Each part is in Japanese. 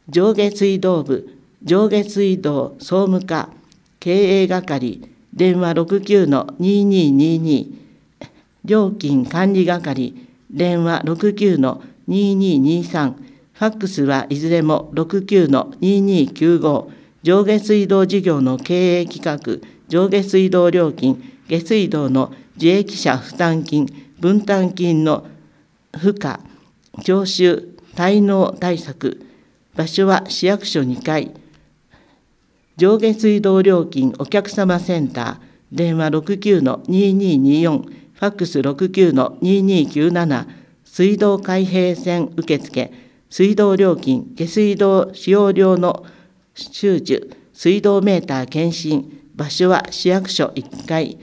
上下水道部、上下水道総務課、経営係、電話 69-2222、料金管理係、電話 69-2223、ファックスはいずれも 69-2295、上下水道事業の経営企画、上下水道料金、下水道の受益者負担金、分担金の付加、徴収、滞納対策、場所は市役所2階、上下水道料金お客様センター、電話 69-2224、ファックス 69-2297、水道開閉線受付、水道料金、下水道使用量の収受、水道メーター検針、場所は市役所1階、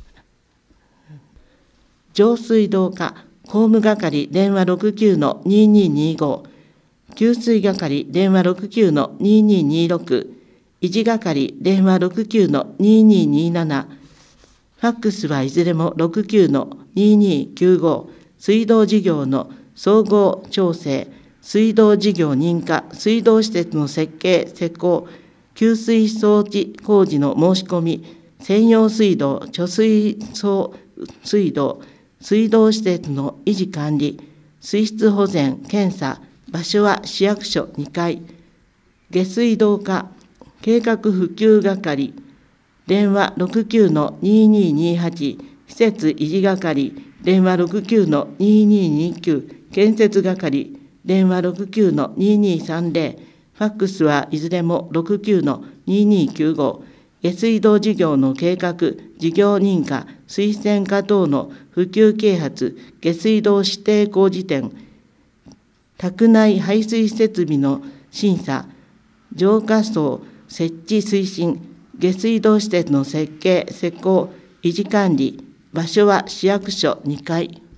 上水道課、工務係、電話 69-2225、給水係、電話 69-2226、維持係、電話 69-2227、ファックスはいずれも 69-2295、水道事業の総合調整、水道事業認可、水道施設の設計・施工、給水装置工事の申し込み、専用水道、貯水槽水道、水道施設の維持管理、水質保全・検査、場所は市役所2階、下水道課、計画普及係、電話 69-2228、施設維持係、電話 69-2229、建設係、電話 69-2230、ファックスはいずれも 69-2295、下水道事業の計画、事業認可、水洗化等の普及啓発、下水道指定工事点、宅内排水設備の審査、浄化槽設置推進、下水道施設の設計・施工、維持管理、場所は市役所2階。